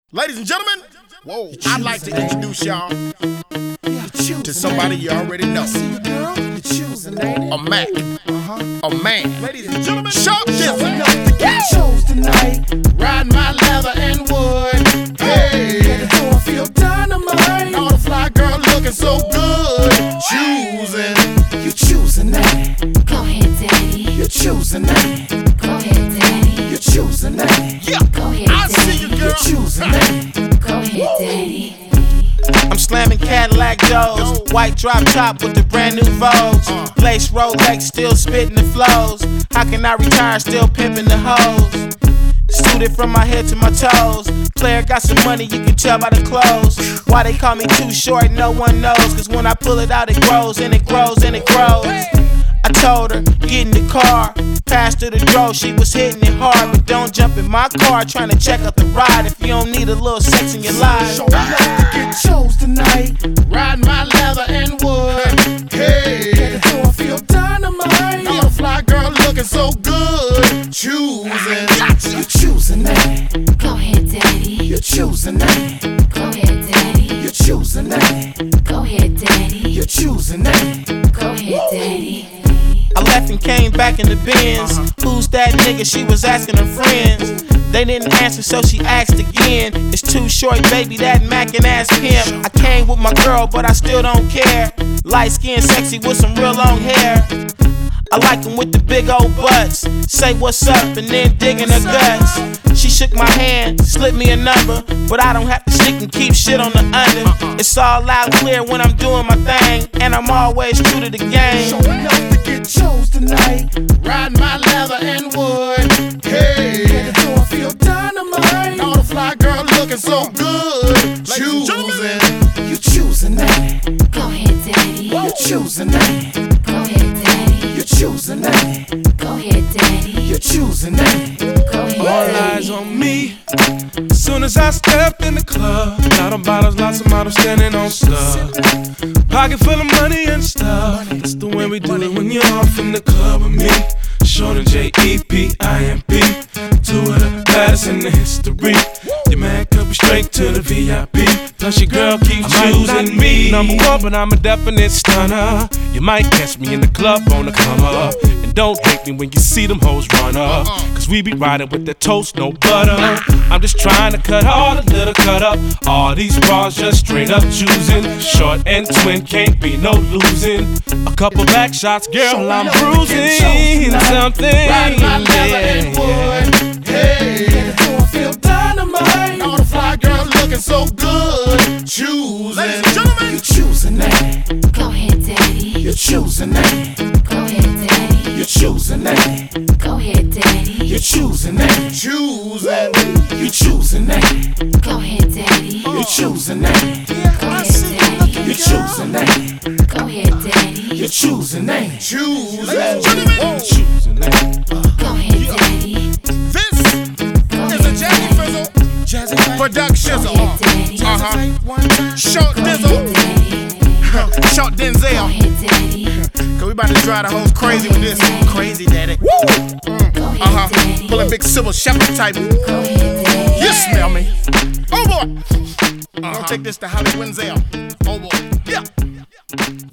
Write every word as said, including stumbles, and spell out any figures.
Ladies and gentlemen, whoa, I'd like to introduce y'all to somebody you already know. A Mac, a man. Ladies and gentlemen, Sharp Dizzle. Chose tonight, Riding my leather and wood. Hey, don't feel dynamite. all the fly girl looking so good. Choosing, You choosing that, Go ahead, daddy. you choosing that, Go ahead, daddy. you choosing that, yeah, Go ahead, I see you, daddy. girl. you choosing that. Go ahead, daddy. I'm slamming Cadillac doors, white drop top with the brand new Vogues. Lace Rolex, still spitting the flows. How can I retire, still pimping the hoes? Suited from my head to my toes. Player got some money, you can tell by the clothes. Why they call me too short, no one knows. Cause when I pull it out, it grows and it grows and it grows. I told her, get in the car. Passed her the draw, she was hitting it hard. But don't jump in my car trying to check out the ride if you don't need a little sex in your life. So I love to get chose tonight, Riding my leather and wood. Hey, don't feel dynamite. all the fly girl looking so good. Choosing, You choosing that, Go ahead, daddy. you choosing that, Go ahead, daddy. you choosing that, Go ahead, daddy. you choosing that. Go ahead, daddy. I left and came back in the Benz. Who's that nigga? She was asking her friends. They didn't answer, so she asked again. It's Too Short, baby, that Mac and ass pimp. I came with my girl, but I still don't care. Light skin, sexy with some real long hair. I like them with the big old butts. Say what's up and then dig in her guts. She shook my hand, slipped me a number, but I don't have to sneak and keep shit on the under. It's all loud clear when I'm doing my thing, and I'm always true to the game. So enough to get chose tonight, riding my leather and wood. Hey, don't feel dynamite. all the fly girl looking so good. Choosing, You choosing that, Go ahead, daddy. you choosing that, Go ahead, daddy. you choosing that, Go ahead, daddy. you choosing that. Go ahead, All eyes daddy. on me. As soon as I stepped in the club, lot of bottles, lots of models standing on stuff. Pocket full of money and stuff. That's the way we do it when you're off in the club with me. Shorty J E P I M P, two of the baddest in the history. Your man could be straight to the V I P. Plus your girl keeps choosing me. Number one, but I'm a definite stunner. You might catch me in the club on the come up. And don't hate me when you see them hoes run up. Cause we be riding with that toast, no butter. I'm just trying to cut all the little cut up. All these bras just straight up choosing. Short and twin, can't be no losing. A couple back shots, girl, I'm bruising something. riding my leather and wood. Hey, Don't feel dynamite. all the fly girl looking so good. Choosing, You choosing that, Go ahead, daddy. you choosing that, Go ahead, daddy. you choosing that, Go ahead, daddy. you choosing that, choosing, you choosing that, Go ahead, daddy. you choosing that, Go ahead, daddy. you choosing that, Go ahead, daddy. you choosing that, choosing. choosing that. Go ahead, daddy. This Go is a ahead, Jazzy daddy. Fizzle production. Go ahead, daddy. Uh-huh. Short Go ahead, Dizzle, daddy. Short Go Denzel. ahead, daddy. Cause we about to drive the hoes crazy with this. Crazy daddy. Woo! Go ahead, Uh-huh. daddy. Pulling big Sybil Shepherd type. Go ahead, daddy. You smell me. Oh boy. Uh-huh. Don't take this to Holly Wenzel. Oh boy. Yeah.